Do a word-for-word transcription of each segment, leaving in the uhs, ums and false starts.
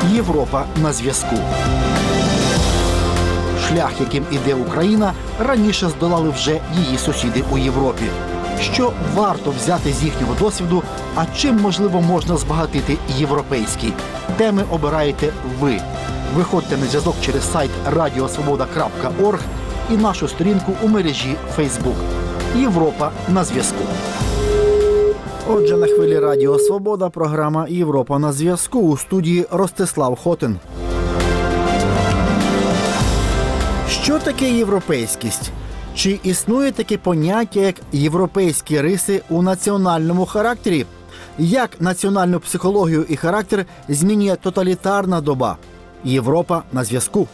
Європа на зв'язку. Шлях, яким іде Україна, раніше здолали вже її сусіди у Європі. Що варто взяти з їхнього досвіду, а чим, можливо, можна збагатити європейський? Теми обираєте ви. Виходьте на зв'язок через сайт радіо свобода крапка орг і нашу сторінку у мережі Фейсбук. Європа на зв'язку. Отже, на хвилі Радіо Свобода програма «Європа на зв'язку», у студії Ростислав Хотин. Що таке європейськість? Чи існує таке поняття, як європейські риси у національному характері? Як національну психологію і характер змінює тоталітарна доба? Європа на зв'язку.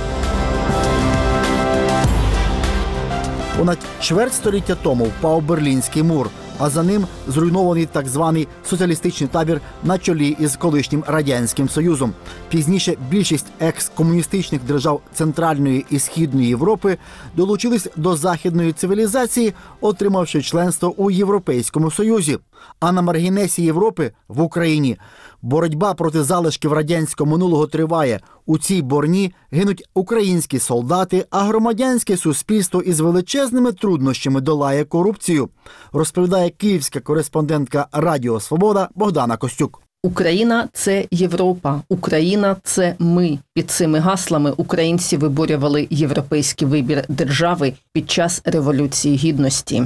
Понад чверть століття тому впав Берлінський мур, а за ним зруйнований так званий соціалістичний табір на чолі із колишнім Радянським Союзом. Пізніше більшість екс-комуністичних держав Центральної і Східної Європи долучились до західної цивілізації, отримавши членство у Європейському Союзі. А на маргінесі Європи, в Україні, боротьба проти залишків радянського минулого триває. У цій борні гинуть українські солдати, а громадянське суспільство із величезними труднощами долає корупцію, розповідає київська кореспондентка Радіо Свобода Богдана Костюк. Україна – це Європа, Україна – це ми. Під цими гаслами українці виборювали європейський вибір держави під час Революції Гідності.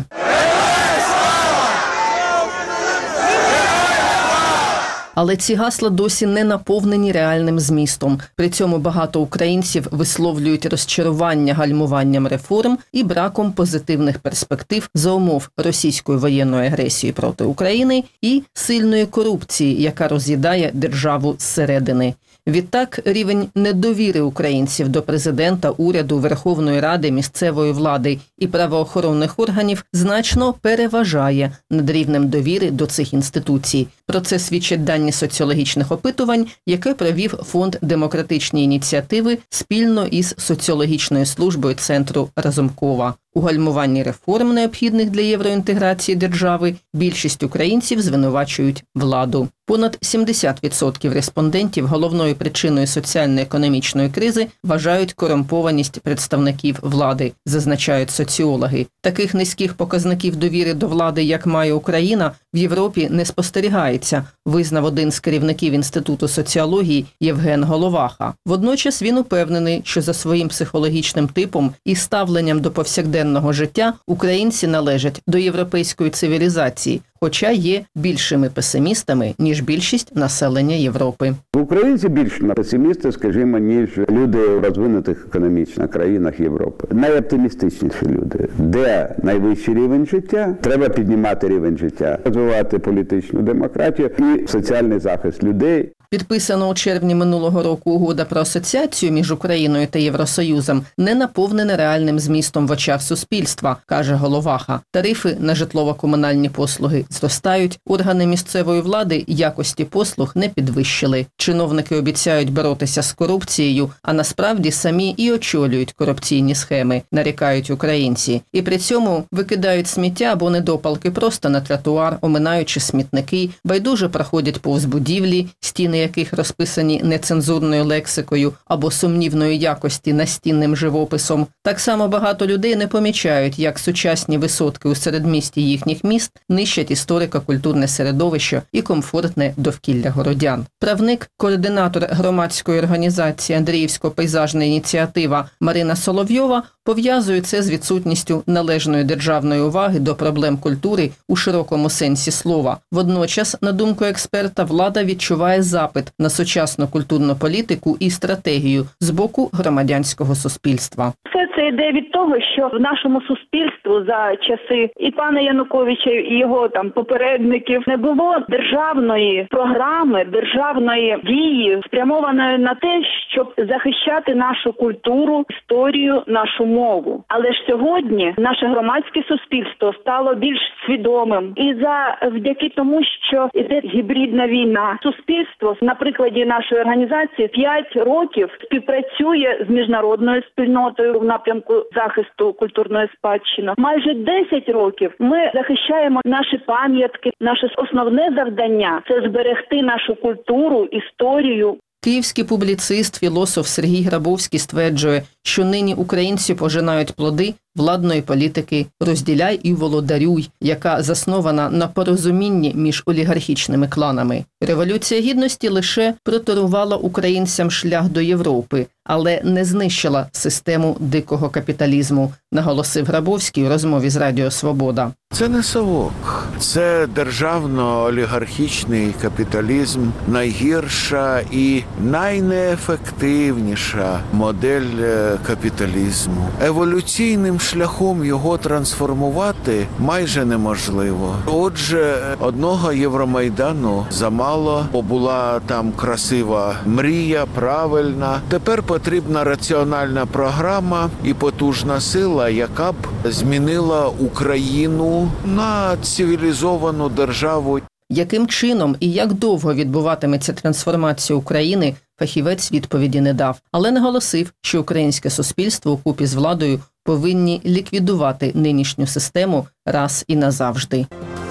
Але ці гасла досі не наповнені реальним змістом. При цьому багато українців висловлюють розчарування гальмуванням реформ і браком позитивних перспектив за умов російської воєнної агресії проти України і сильної корупції, яка роз'їдає державу зсередини. Відтак, рівень недовіри українців до президента, уряду, Верховної Ради, місцевої влади і правоохоронних органів значно переважає над рівнем довіри до цих інституцій. Про це свідчать дані соціологічних опитувань, яке провів Фонд демократичні ініціативи спільно із соціологічною службою Центру Разумкова. У гальмуванні реформ, необхідних для євроінтеграції держави, більшість українців звинувачують владу. Понад сімдесят відсотків респондентів головною причиною соціально-економічної кризи вважають корумпованість представників влади, зазначають соціологи. Таких низьких показників довіри до влади, як має Україна, в Європі не спостерігається, визнав один з керівників Інституту соціології Євген Головаха. Водночас він упевнений, що за своїм психологічним типом і ставленням до повсякденного життя українці належать до європейської цивілізації, хоча є більшими песимістами, ніж більшість населення Європи. Українці більш песимісти, скажімо, ніж люди в розвинутих економічно країнах Європи. Найоптимістичніші люди. Де найвищий рівень життя? Треба піднімати рівень життя, розвивати політичну демократію і соціальний захист людей. Підписана у червні минулого року угода про асоціацію між Україною та Євросоюзом не наповнена реальним змістом в очах суспільства, каже Головаха. Тарифи на житлово-комунальні послуги зростають, органи місцевої влади якості послуг не підвищили. Чиновники обіцяють боротися з корупцією, а насправді самі і очолюють корупційні схеми, нарікають українці. І при цьому викидають сміття або недопалки просто на тротуар, оминаючи смітники, байдуже проходять повз будівлі, стіни яких розписані нецензурною лексикою або сумнівної якості настінним живописом. Так само багато людей не помічають, як сучасні висотки у середмісті їхніх міст нищать історико-культурне середовище і комфортне довкілля городян. Правник, координатор громадської організації «Андріївсько-пейзажна ініціатива» Марина Соловйова пов'язує це з відсутністю належної державної уваги до проблем культури у широкому сенсі слова. Водночас, на думку експерта, влада відчуває запит на сучасну культурну політику і стратегію з боку громадянського суспільства. Все це йде від того, що в нашому суспільству за часи і пана Януковича, і його там попередників не було державної програми, державної дії, спрямованої на те, щоб захищати нашу культуру, історію, нашу мову. Але ж сьогодні наше громадське суспільство стало більш свідомим. І завдяки тому, що йде гібридна війна, суспільство на прикладі нашої організації п'ять років співпрацює з міжнародною спільнотою в напрямку захисту культурної спадщини. Майже десять років ми захищаємо наші пам'ятки. Наше основне завдання – це зберегти нашу культуру, історію. Київський публіцист, філософ Сергій Грабовський стверджує, що нині українці пожинають плоди владної політики «розділяй і володарюй», яка заснована на порозумінні між олігархічними кланами. Революція Гідності лише проторувала українцям шлях до Європи, але не знищила систему дикого капіталізму, наголосив Грабовський у розмові з Радіо Свобода. Це не совок, це державно-олігархічний капіталізм, найгірша і найнеефективніша модель капіталізму. Еволюційним шляхом його трансформувати майже неможливо. Отже, одного Євромайдану замало, бо була там красива мрія, правильна. Тепер потрібна раціональна програма і потужна сила, яка б змінила Україну на цивілізовану державу. Яким чином і як довго відбуватиметься трансформація України, фахівець відповіді не дав, але наголосив, що українське суспільство укупі з владою повинні ліквідувати нинішню систему раз і назавжди.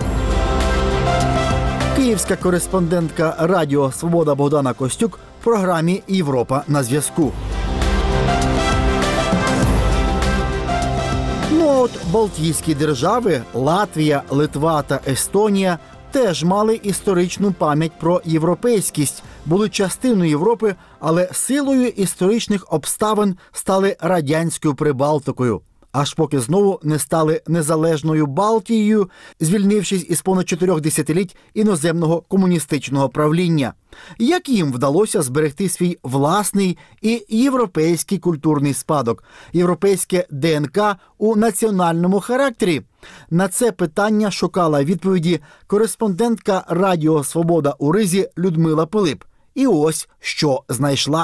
Київська кореспондентка Радіо Свобода Богдана Костюк в програмі «Європа на зв'язку». Ну а от Балтійські держави – Латвія, Литва та Естонія – теж мали історичну пам'ять про європейськість, були частиною Європи, але силою історичних обставин стали радянською Прибалтикою. Аж поки знову не стали незалежною Балтією, звільнившись із понад чотирьох десятиліть іноземного комуністичного правління. Як їм вдалося зберегти свій власний і європейський культурний спадок, європейське ДНК у національному характері? На це питання шукала відповіді кореспондентка Радіо Свобода у Ризі Людмила Пилип. І ось що знайшла.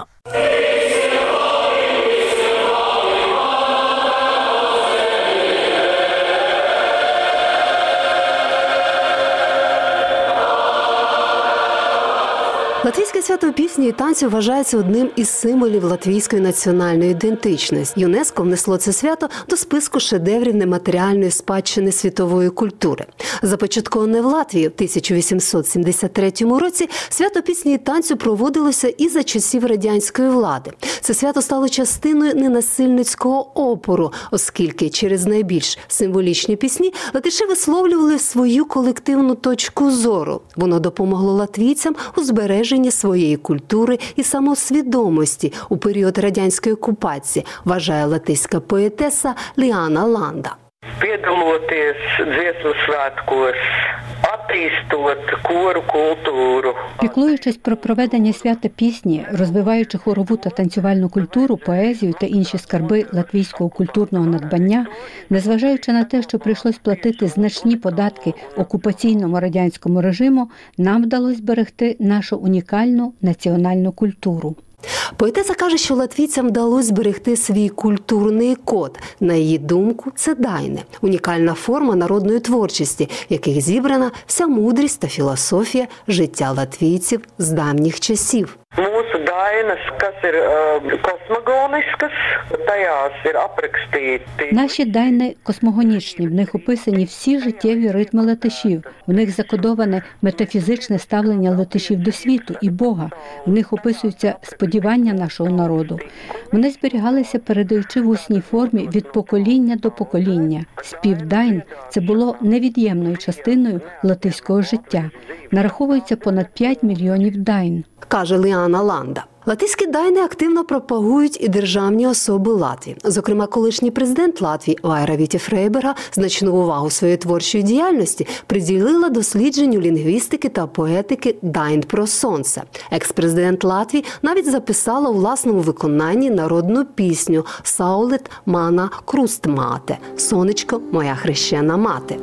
Латвійське свято пісні і танцю вважається одним із символів латвійської національної ідентичності. ЮНЕСКО внесло це свято до списку шедеврів нематеріальної спадщини світової культури. Започатковане в Латвії в тисяча вісімсот сімдесят третьому році, свято пісні і танцю проводилося і за часів радянської влади. Це свято стало частиною ненасильницького опору, оскільки через найбільш символічні пісні латиші висловлювали свою колективну точку зору. Воно допомогло латвійцям у збереженні своєї культури і самосвідомості у період радянської окупації, вважає латиська поетеса Ліана Ланда. Piedaloties dziesmu svētkos, attīstot koru kultūru. Піклуючись про проведення свята пісні, розвиваючи хорову та танцювальну культуру, поезію та інші скарби латвійського культурного надбання, незважаючи на те, що прийшлось платити значні податки окупаційному радянському режиму, нам вдалося зберегти нашу унікальну національну культуру. Поетеса каже, що латвійцям вдалося зберегти свій культурний код. На її думку, це дайне – унікальна форма народної творчості, в яких зібрана вся мудрість та філософія життя латвійців з давніх часів. Mūsu dainas, kas ir kosmogoniskas, tajās ir aprakstīti. Наші дайни космогонічні, в них описані всі життєві ритми латишів, в них закодоване метафізичне ставлення латишів до світу і Бога, в них описуються сподівання нашого народу. Вони зберігалися, передаючи в усній формі від покоління до покоління. Спів дайн – це було невід'ємною частиною латиського життя. Нараховується понад п'ять мільйонів дайн. Каже Ліана Ланда. Латиські дайни активно пропагують і державні особи Латвії. Зокрема, колишній президент Латвії Вайра Віті-Фрейберга значну увагу своєї творчої діяльності приділила дослідженню лінгвістики та поетики дайн про сонце. Екс-президент Латвії навіть записала у власному виконанні народну пісню «Саулет мана крустмате» – «Сонечко, моя хрещена мати».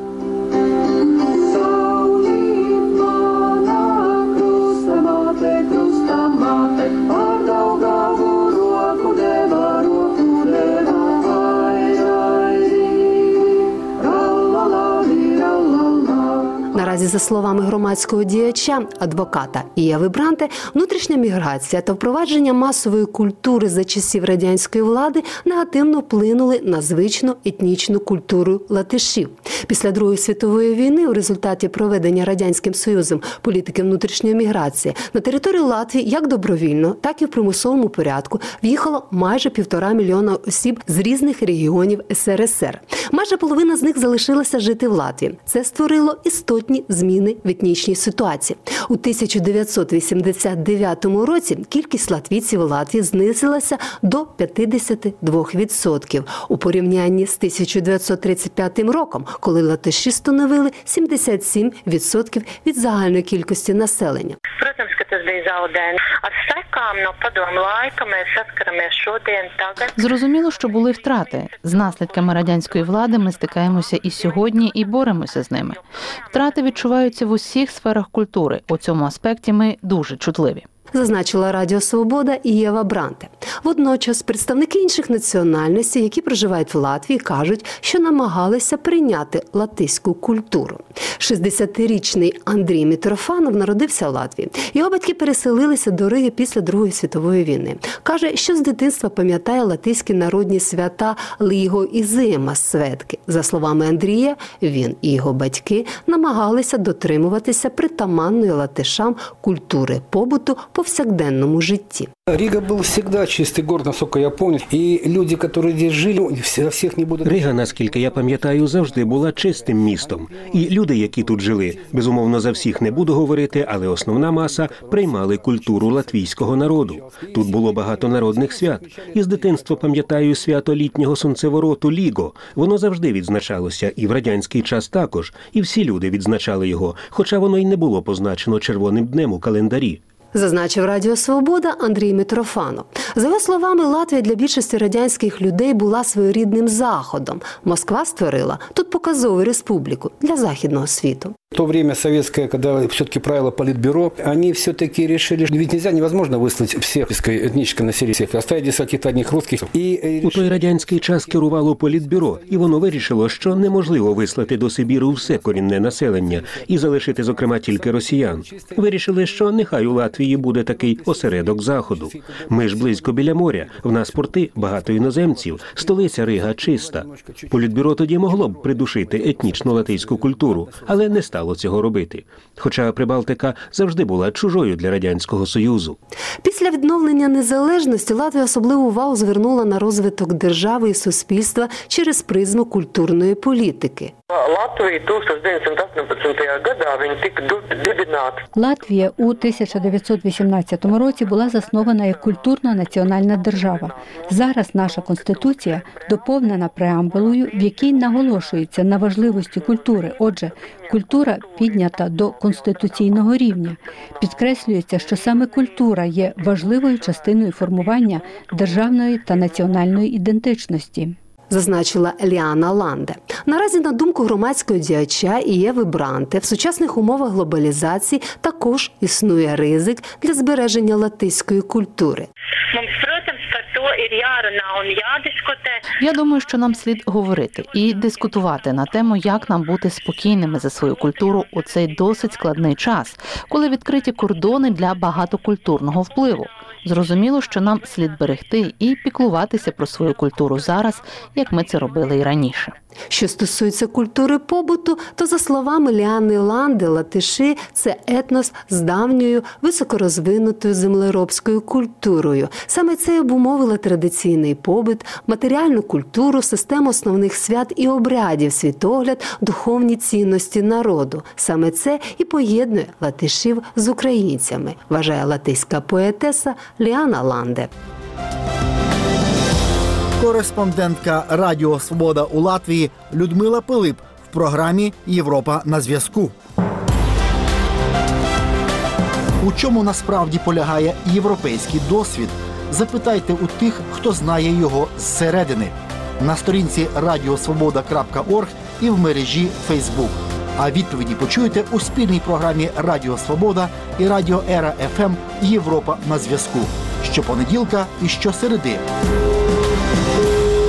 Наразі За словами громадського діяча, адвоката Єви Бранте, внутрішня міграція та впровадження масової культури за часів радянської влади негативно вплинули на звичну етнічну культуру латишів. Після Другої світової війни у результаті проведення Радянським Союзом політики внутрішньої міграції на територію Латвії як добровільно, так і в примусовому порядку в'їхало майже півтора мільйона осіб з різних регіонів ес ер ес ер. Майже половина з них залишилася жити в Латвії. Це створило істотні зміни в етнічній ситуації. У тисяча дев'ятсот вісімдесят дев'ятому році кількість латвійців у Латвії знизилася до п'ятдесят два відсотки у порівнянні з тисяча дев'ятсот тридцять п'ятим роком, коли латиші становили сімдесят сім відсотків від загальної кількості населення. Зрозуміло, що були втрати. З наслідками радянської влади ми стикаємося і сьогодні, і боремося з ними. Втрати відчуваються в усіх сферах культури. У цьому аспекті ми дуже чутливі. Зазначила Радіо Свобода і Єва Бранте. Водночас представники інших національностей, які проживають в Латвії, кажуть, що намагалися прийняти латиську культуру. шістдесятирічний Андрій Мітрофанов народився в Латвії. Його батьки переселилися до Риги після Другої світової війни. Каже, що з дитинства пам'ятає латиські народні свята Ліго і Зима Светки. За словами Андрія, він і його батьки намагалися дотримуватися притаманної латишам культури побуту по повсякденному житті. Рига був завжди чистий город, наскільки я пам'ятаю. І люди, які тут жили, всіх не будуть... Рига, наскільки я пам'ятаю, завжди була чистим містом. І люди, які тут жили, безумовно, за всіх не буду говорити, але основна маса приймали культуру латвійського народу. Тут було багато народних свят. І з дитинства пам'ятаю свято літнього сонцевороту Ліго. Воно завжди відзначалося, і в радянський час також. І всі люди відзначали його, хоча воно й не було позначено червоним днем у календарі. Зазначив Радіо Свобода Андрій Митрофанов. За його словами, Латвія для більшості радянських людей була своєрідним заходом. Москва створила тут показову республіку для західного світу. В то время советское, когда все-таки правило политбюро, они все-таки решили, ведь нельзя, невозможно выслать всех этническое население, оставить здесь каких-то одних русских. И... У той радянський час керувало політбюро, і воно вирішило, що неможливо вислати до Сибіру все корінне населення і залишити, зокрема, тільки росіян. Вирішили, що нехай у Латвії буде такий осередок Заходу. Ми ж близько біля моря, в нас порти, багато іноземців, столиця Рига чиста. Політбюро тоді могло б придушити етнічну латиську культуру, але не стало цього робити. Хоча Прибалтика завжди була чужою для Радянського Союзу. Після відновлення незалежності Латвія особливу увагу звернула на розвиток держави і суспільства через призму культурної політики. Латвія у тисяча дев'ятсот вісімнадцятому році була заснована як культурно-національна держава. Зараз наша Конституція доповнена преамбулою, в якій наголошується на важливості культури. Отже, культура піднята до конституційного рівня. Підкреслюється, що саме культура є важливою частиною формування державної та національної ідентичності. Зазначила Ліана Ланде. Наразі, на думку громадського діяча і Єви Бранте, в сучасних умовах глобалізації також існує ризик для збереження латиської культури. Я думаю, що нам слід говорити і дискутувати на тему, як нам бути спокійними за свою культуру у цей досить складний час, коли відкриті кордони для багатокультурного впливу. Зрозуміло, що нам слід берегти і піклуватися про свою культуру зараз, як ми це робили і раніше. Що стосується культури побуту, то, за словами Ліани Ланде, латиші – це етнос з давньою, високорозвинутою землеробською культурою. Саме це обумовило традиційний побут, матеріальну культуру, систему основних свят і обрядів, світогляд, духовні цінності народу. Саме це і поєднує латишів з українцями, вважає латиська поетеса Ліана Ланде. Кореспондентка Радіо Свобода у Латвії Людмила Пилип в програмі «Європа на зв'язку». У чому насправді полягає європейський досвід? Запитайте у тих, хто знає його зсередини. На сторінці радіосвобода крапка орг і в мережі Фейсбук. А відповіді почуєте у спільній програмі Радіо Свобода і Радіо Ера еф ем «Європа на зв'язку» щопонеділка і щосереди.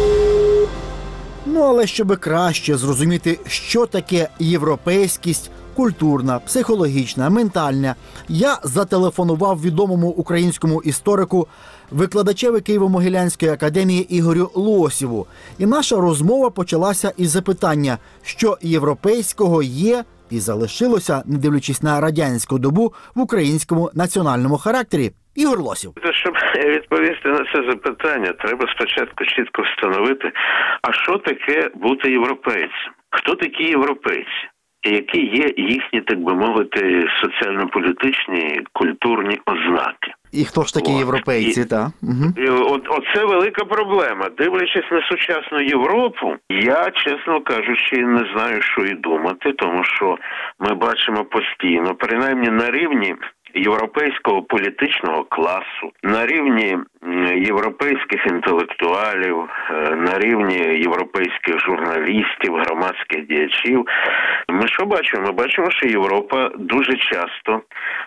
Ну, але щоб краще зрозуміти, що таке європейськість, культурна, психологічна, ментальна. Я зателефонував відомому українському історику, викладачеві Києво-Могилянської академії Ігорю Лосєву. І наша розмова почалася із запитання, що європейського є і залишилося, не дивлячись на радянську добу, в українському національному характері. Ігор Лосєв. Щоб відповісти на це запитання, треба спочатку чітко встановити, а що таке бути європейцем? Хто такі європейці? І які є їхні, так би мовити, соціально-політичні, культурні ознаки? І хто ж такі О, європейці, і, так? Угу. І от, оце велика проблема. Дивлячись на сучасну Європу, я, чесно кажучи, не знаю, що і думати, тому що ми бачимо постійно, принаймні на рівні європейського політичного класу, на рівні європейських інтелектуалів, на рівні європейських журналістів, громадських діячів. Ми що бачимо? Ми бачимо, що Європа дуже часто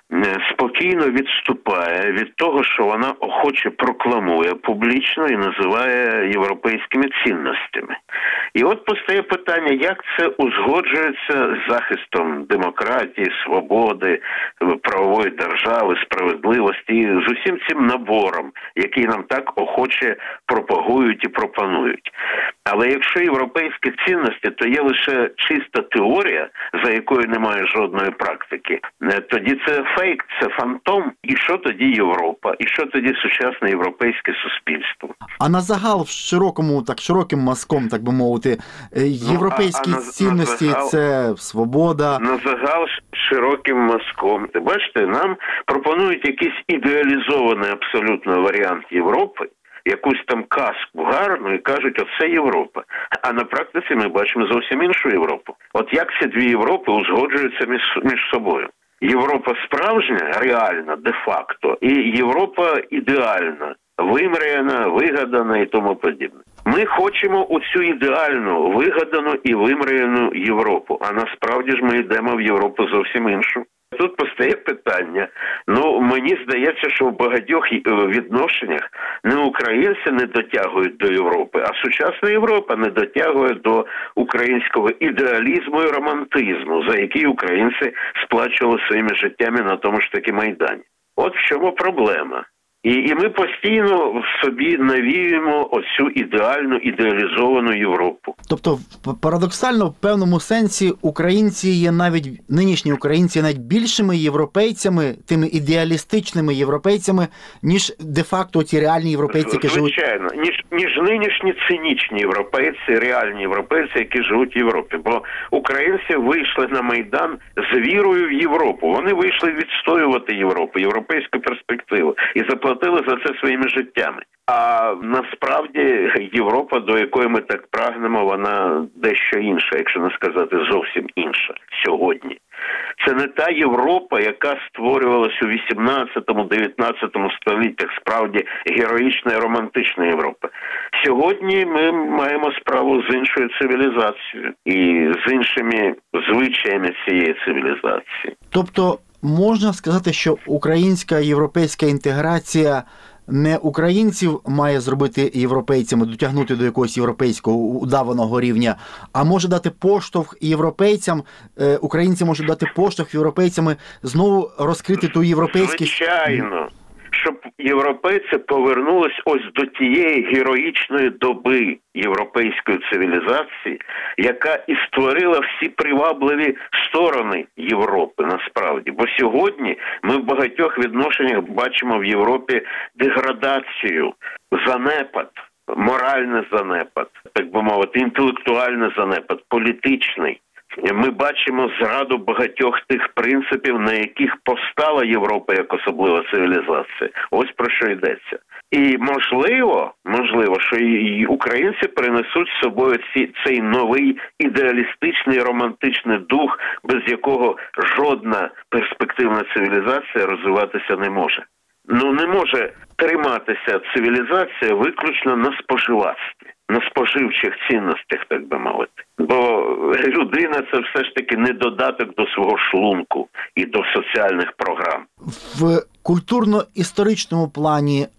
спокійно відступає від того, що вона охоче прокламує публічно і називає європейськими цінностями. І от постає питання, як це узгоджується з захистом демократії, свободи, правової держави, справедливості, з усім цим набором, який нам так охоче пропагують і пропонують. Але якщо європейські цінності, то є лише чиста теорія, за якою немає жодної практики, тоді це фейк, це фантом. І що тоді Європа? І що тоді сучасне європейське суспільство? А на загал, в широкому, так широким мазком, так би мовити, європейські ну, а, а цінності на, на загал, – це свобода? На загал широким мазком. Бачите, нам пропонують якийсь ідеалізований абсолютно варіант Європи, якусь там казку гарну і кажуть, оце Європа. А на практиці ми бачимо зовсім іншу Європу. От як ці дві Європи узгоджуються між, між собою? Європа справжня, реальна, де-факто, і Європа ідеальна, вимріяна, вигадана і тому подібне. Ми хочемо оцю ідеальну, вигадану і вимріяну Європу, а насправді ж ми йдемо в Європу зовсім іншу. Тут постає питання, ну, мені здається, що в багатьох відношеннях не українці не дотягують до Європи, а сучасна Європа не дотягує до українського ідеалізму і романтизму, за який українці сплачували своїми життями на тому ж таки Майдані. От в чому проблема. І, і ми постійно в собі навіюємо оцю ідеальну, ідеалізовану Європу. Тобто, парадоксально, в певному сенсі, українці є навіть, нинішні українці, навіть більшими європейцями, тими ідеалістичними європейцями, ніж де-факто ті реальні європейці, які живуть... Звичайно, ніж, ніж нинішні цинічні європейці, реальні європейці, які живуть в Європі. Бо українці вийшли на Майдан з вірою в Європу. Вони вийшли відстоювати Європу, європейську перспективу. І заплатили за це своїми життями. А насправді Європа, до якої ми так прагнемо, вона дещо інша, якщо не сказати зовсім інша сьогодні. Це не та Європа, яка створювалась у вісімнадцятому-дев'ятнадцятому століттях, справді героїчна і романтична Європа. Сьогодні ми маємо справу з іншою цивілізацією і з іншими звичаями цієї цивілізації. Тобто можна сказати, що українська європейська інтеграція не українців має зробити європейцями, дотягнути до якогось європейського удаваного рівня, а може дати поштовх європейцям, українці можуть дати поштовх європейцями знову розкрити ту європейськість. Звичайно. Щоб європейці повернулись ось до тієї героїчної доби європейської цивілізації, яка і створила всі привабливі сторони Європи насправді. Бо сьогодні ми в багатьох відношеннях бачимо в Європі деградацію, занепад, моральний занепад, так би мовити, інтелектуальний занепад, політичний. Ми бачимо зраду багатьох тих принципів, на яких постала Європа як особлива цивілізація. Ось про що йдеться. І можливо, можливо, що і українці принесуть з собою ці, цей новий ідеалістичний романтичний дух, без якого жодна перспективна цивілізація розвиватися не може. Ну, не може триматися цивілізація виключно на споживацтві, на споживчих цінностях, так би мовити. Бо людина – це все ж таки не додаток до свого шлунку і до соціальних програм. В культурно-історичному плані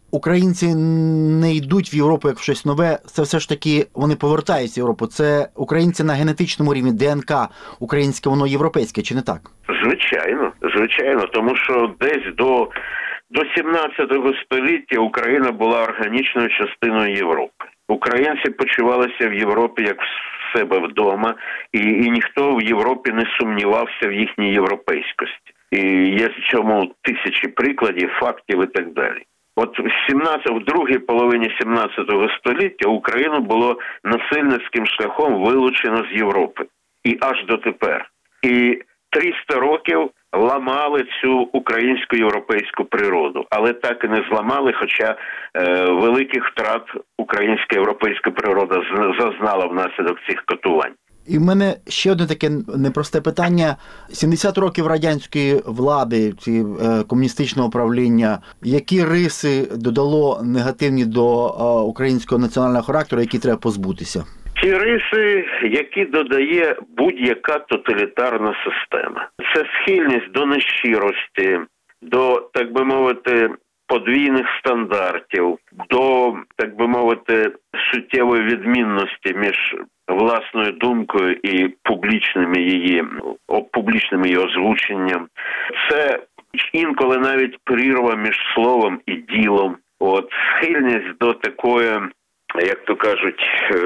українці не йдуть в Європу як в щось нове, це все ж таки вони повертаються в Європу. Це українці на генетичному рівні, ДНК українське, воно європейське, чи не так? Звичайно, звичайно, тому що десь до, до сімнадцятого століття Україна була органічною частиною Європи. Українці почувалися в Європі як в себе вдома, і, і ніхто в Європі не сумнівався в їхній європейськості. І є в цьому тисячі прикладів, фактів і так далі. От в сімнадцятому, в другій половині сімнадцятого століття Україну було насильницьким шляхом вилучено з Європи. І аж дотепер. І триста років ламали цю українську європейську природу, але так і не зламали, хоча е, великих втрат українська європейська природа зазнала внаслідок цих катувань. І в мене ще одне таке непросте питання. сімдесят років радянської влади, ці, е, комуністичного правління, які риси додало негативні до е, українського національного характеру, які треба позбутися? Ті риси, які додає будь-яка тоталітарна система. Це схильність до нещирості, до, так би мовити, подвійних стандартів, до, так би мовити, суттєвої відмінності між власною думкою і публічними її, публічним її озвученням. Це інколи навіть прірва між словом і ділом. От, схильність до такої, як то кажуть,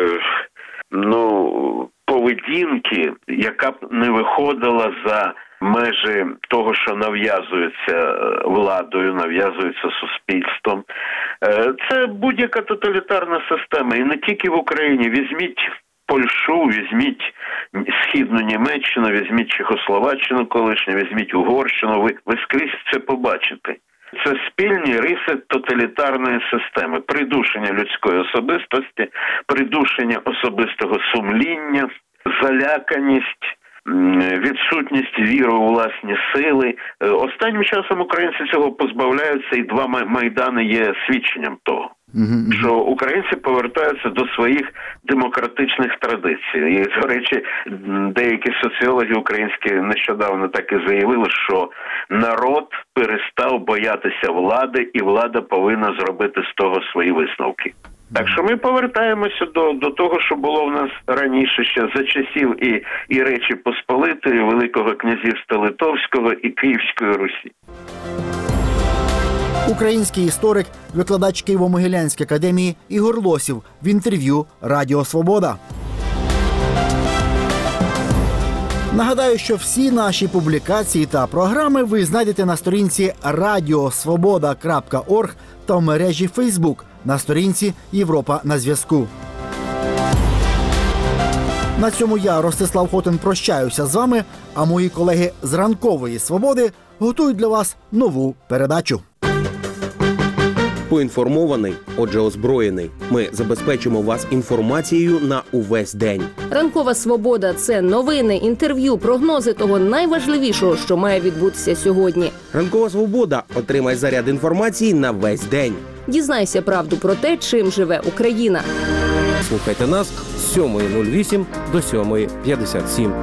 ну, поведінки, яка б не виходила за межі того, що нав'язується владою, нав'язується суспільством. Це будь-яка тоталітарна система. І не тільки в Україні. Візьміть Польщу, візьміть Східну Німеччину, візьміть Чехословаччину колишню, візьміть Угорщину. Ви, ви скрізь це побачите. Це спільні риси тоталітарної системи. Придушення людської особистості, придушення особистого сумління, заляканість, відсутність віри у власні сили. Останнім часом українці цього позбавляються, і два майдани є свідченням того. Mm-hmm. Що українці повертаються до своїх демократичних традицій. І, до речі, деякі соціологи українські нещодавно так і заявили, що народ перестав боятися влади, і влада повинна зробити з того свої висновки. Так що ми повертаємося до, до того, що було в нас раніше ще за часів і, і Речі Посполитої, Великого князівства Литовського і Київської Русі. Український історик, викладач Києво-Могилянської академії Ігор Лосів в інтерв'ю «Радіо Свобода». Нагадаю, що всі наші публікації та програми ви знайдете на сторінці радіосвобода крапка орг та в мережі Фейсбук на сторінці «Європа на зв'язку». На цьому я, Ростислав Хотин, прощаюся з вами, а мої колеги з «Ранкової Свободи» готують для вас нову передачу. Поінформований, отже озброєний. Ми забезпечимо вас інформацією на увесь день. Ранкова Свобода – це новини, інтерв'ю, прогнози того найважливішого, що має відбутися сьогодні. Ранкова Свобода. Отримай заряд інформації на весь день. Дізнайся правду про те, чим живе Україна. Слухайте нас з сьомої нуль вісім до сьомої п'ятдесят сім.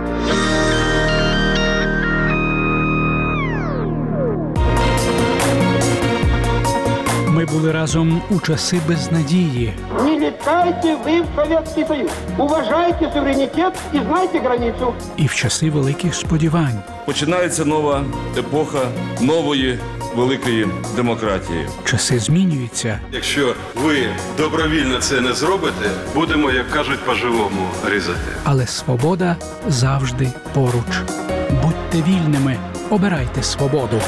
Ми були разом у часи безнадії. Не літайте ви в Совєтський Союз. Уважайте суверенітет і знайте границю. І в часи великих сподівань. Починається нова епоха нової великої демократії. Часи змінюються. Якщо ви добровільно це не зробите, будемо, як кажуть, по-живому різати. Але свобода завжди поруч. Будьте вільними, обирайте свободу.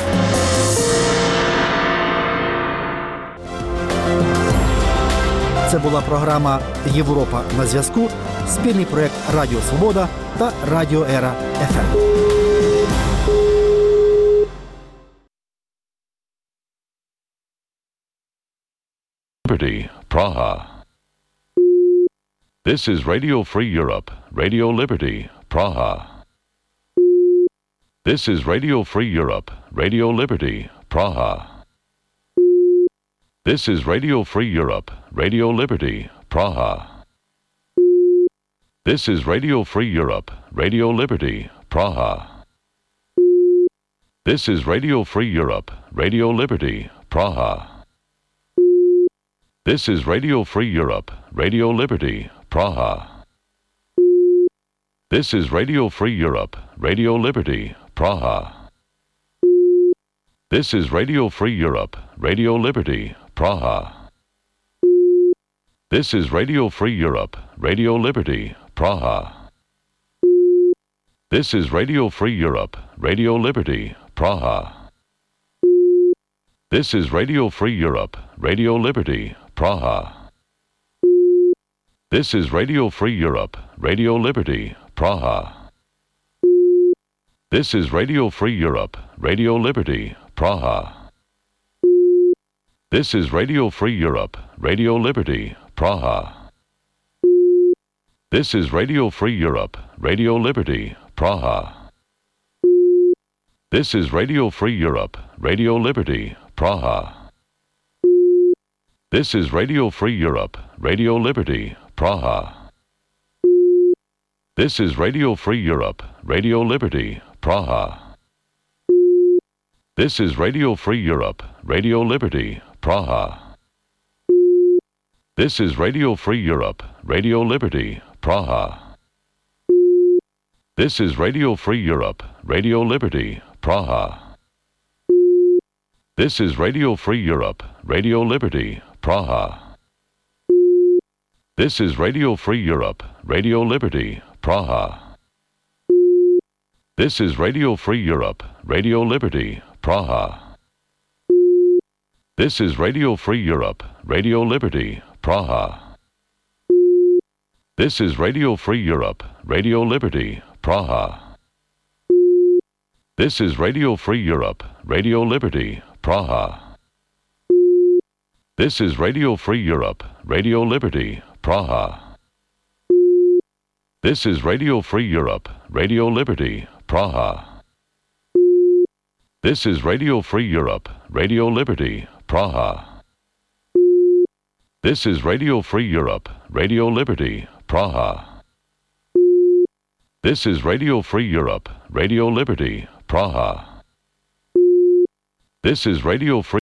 Це була програма «Європа на зв'язку», спільний проєкт «Радіо Свобода» та «Радіо Ера еф ем». Liberty, Praha. This is Radio Free Europe, Radio Liberty, Praha. This is Radio Free Europe, Radio Liberty, Praha. This is Radio Free Europe, Radio Liberty, Praha. This is Radio Free Europe, Radio Liberty, Praha. This is Radio Free Europe, Radio Liberty, Praha. This is Radio Free Europe, Radio Liberty, Praha. This is Radio Free Europe, Radio Liberty, Praha. This is Radio Free Europe, Radio Liberty, Praha. This is Radio Free Europe, Radio Liberty, Praha. This is Radio Free Europe, Radio Liberty, Praha. This is Radio Free Europe, Radio Liberty, Praha. This is Radio Free Europe, Radio Liberty, Praha. This is Radio Free Europe, Radio Liberty, Praha. This is Radio Free Europe, Radio Liberty, Praha. This is Radio Free Europe, Radio Liberty, Praha. This is Radio Free Europe, Radio Liberty, Praha. This is Radio Free Europe, Radio Liberty, Praha. This is Radio Free Europe, Radio Liberty, Praha. This is Radio Free Europe, Radio Liberty, Praha. This is Radio Free Europe, Radio Liberty, Praha. This is Radio Free Europe, Radio Liberty, Praha. This is Radio Free Europe, Radio Liberty, Praha. This is Radio Free Europe, Radio Liberty, Praha. This is Radio Free Europe, Radio Liberty, Praha. This is Radio Free Europe, Radio Liberty, Praha. This is Radio Free Europe, Radio Liberty, Praha. This is Radio Free Europe, Radio Liberty, Praha. This is Radio Free Europe, Radio Liberty, Praha. This is Radio Free Europe, Radio Liberty, Praha. This is Radio Free Europe, Radio Liberty, Praha. This is Radio Free Europe, Radio Liberty, Praha. This is Radio Free Europe, Radio Liberty, Praha. This is Radio Free